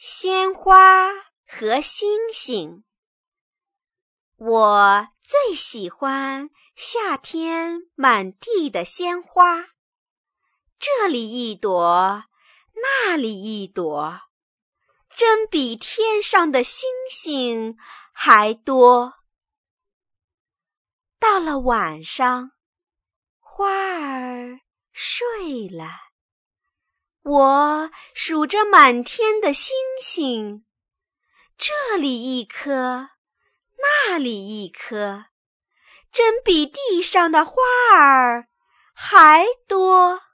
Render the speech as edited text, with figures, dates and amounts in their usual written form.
鲜花和星星。我最喜欢夏天满地的鲜花，这里一朵，那里一朵，真比天上的星星还多。到了晚上，花儿睡了，我数着满天的星星，这里一颗，那里一颗，真比地上的花儿还多。